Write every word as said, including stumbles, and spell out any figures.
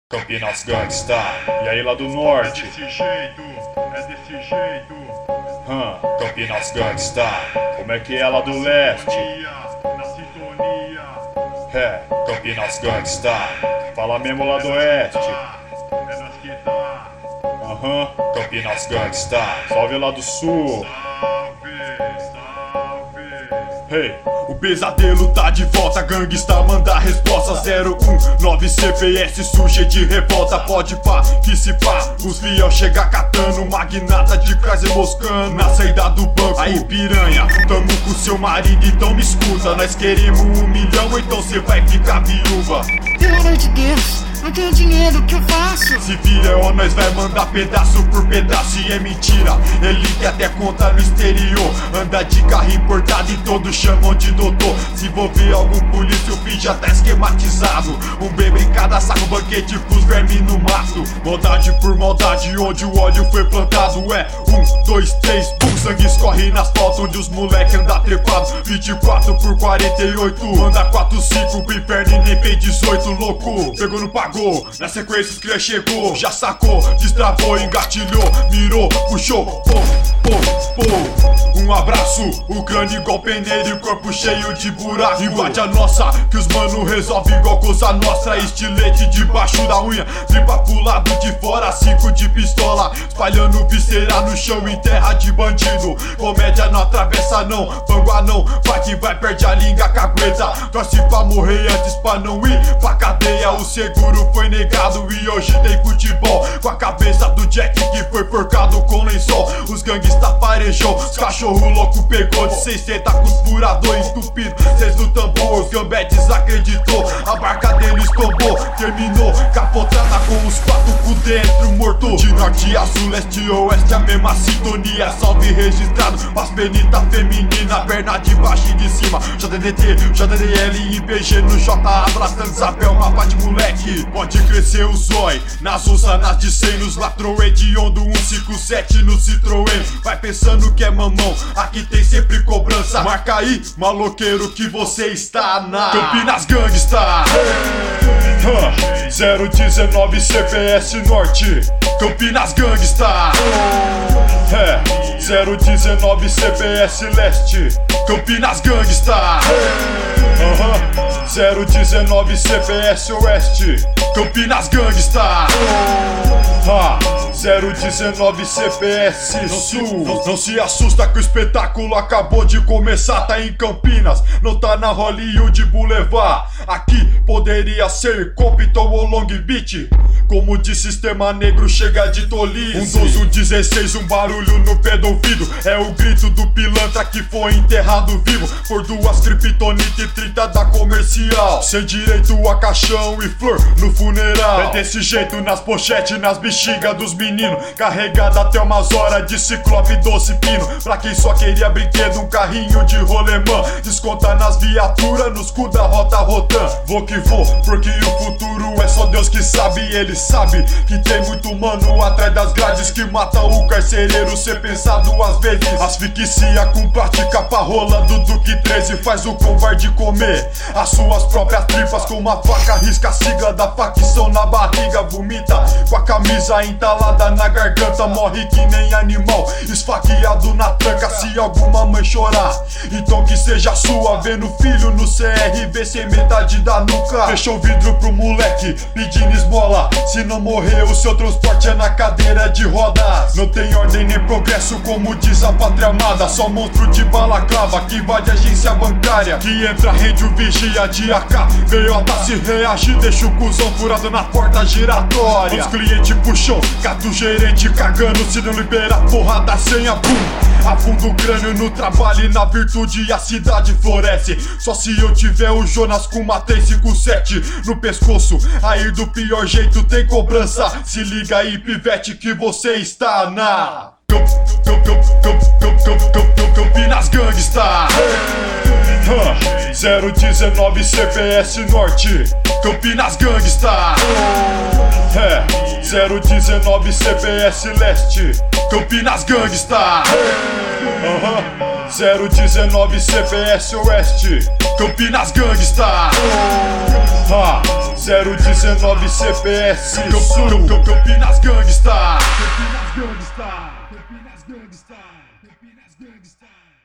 Campinas Gangsta, e aí lá do norte? É desse jeito, é desse jeito. Hum, Campinas Gangsta, como é que é lá do leste? Na sintonia. É, Campinas Gangsta, fala mesmo lá do oeste. É nós que tá. Aham, uhum, Campinas Gangsta, salve lá do sul. Salve, salve. Hey. O pesadelo tá de volta, gangsta manda a resposta. Zero um nove C P S suja de revolta. Pode pá, que se pá, os fiel chega catando. Magnata de Chrysler moscando na saída do banco. Aí piranha, tamo com seu marido, então me escuta. Nós queremos um milhão, então cê vai ficar viúva. Pelo amor de Deus, não tenho dinheiro, o que eu faço? Se vira ó, nós vai mandar pedaço por pedaço e é mentira. Ele que até conta no exterior, anda de carro importado e todos chamam de doutor. Se envolver algum polícia, o fim já tá esquematizado. Um bebê em cada saco, banquete pros vermes no mato. Maldade por maldade, onde o ódio foi plantado. É um, dois, três, pum, sangue escorre na asfalto, onde os moleque anda trepado. Vinte e quatro por quarenta e oito, anda quatro, cinco pro inferno e nem fez dezoito, louco. Pegou, não pagou, na sequência os cria chegou. Já sacou, destravou, engatilhou, mirou, puxou, pô, pô, pô. Um abraço, o crânio igual peneiro e o corpo cheio de buraco. Invade a nossa, que os mano resolve igual coisa nossa. Estilete debaixo da unha, tripa pro lado de fora, cinco de pistola, espalhando visceral no chão em terra de bandido. Comédia não atravessa não, panguá não, vai que vai, perde a língua, cagueta. Torce pra morrer antes pra não ir pra cadeia. O seguro foi negado e hoje tem futebol, com a cabeça do Jack que foi porcado com lençol. Os gangsta farejou, os cachorro louco pegou de seiscentos com os furador entupido. Cês no tambor, os gambé desacreditou, a barca deles tombou, terminou capotada com os quatro cu dentro morto. De norte a sul, leste e oeste a mesma sintonia. Salve registrado, as penita feminina, perna de baixo e de cima. J D T, J D L e B G no J, abraçando chapéu, mapa de moleque. Pode crescer o zói, nas onças, nas de cem, nos latron hediondo cento e cinquenta e sete no Citroën. Vai pensando que é mamão, aqui tem sempre cobrança. Marca aí, maloqueiro, que você está na Campinas Gangsta. Huh, zero dezenove C P S Norte, Campinas Gangsta. É, zero dezenove C P S Leste, Campinas Gangsta. Aham, zero dezenove C P S Oeste, Campinas Gangsta. Ah, zero dezenove C P S Sul. Não, não se assusta que o espetáculo acabou de começar. Tá em Campinas, não tá na Hollywood Boulevard. Aqui poderia ser Compton ou Long Beach. Como de sistema negro chega de tolice. Um doze, um dezesseis, um barulho no pé do ouvido. É o grito do pilantra que foi enterrado vivo por duas kryptonite e trinta da comercial. Sem direito a caixão e flor no funeral. É desse jeito nas pochetes, nas bexigas dos meninos, carregada até umas horas de ciclope doce pino. Pra quem só queria brinquedo, um carrinho de rolemã. Desconta nas viaturas, nos cu da rota rotan. Vou que vou, porque o futuro é só Deus que sabe. Ele sabe que tem muito mano atrás das grades que mata o carcereiro sem pensar duas vezes. Asfixia com prática pra rola do Duque treze. Faz o covarde comer as suas próprias tripas com uma faca, risca a sigla da facção na barriga. Vomita com a camisa entalada na garganta, morre que nem animal, esfaqueado na tranca. Se alguma mãe chorar, então que seja sua, vendo filho no C R V sem metade da nuca. Fechou o vidro pro moleque, pedindo esmola. Se não morrer, o seu transporte é na cadeira de rodas. Não tem ordem nem progresso, como diz a pátria amada. Só monstro de balaclava que invade a agência bancária, que entra, rende o vigia de A K. V J se reage, deixa o cuzão furado na porta giratória. Os clientes puxou, cata o gerente cagando. Se não libera a porra da senha, bum! Afunda o crânio no trabalho e na virtude e a cidade floresce. Só se eu tiver o Jonas com uma três cinco sete no pescoço. Aí do pior jeito tem cobrança. Se liga aí, pivete, que você está na Campinas Gangsta. huh, zero dezenove C P S Norte, Campinas Gangsta. É, zero dezenove C P S Leste, Campinas Gangsta. Aham, zero dezenove C P S Oeste, Campinas Gangstar. Ha, zero dezenove C P S Sul, Campinas Gangstar. Campinas Gangstar. Campinas Gangstar. Campinas Gangstar.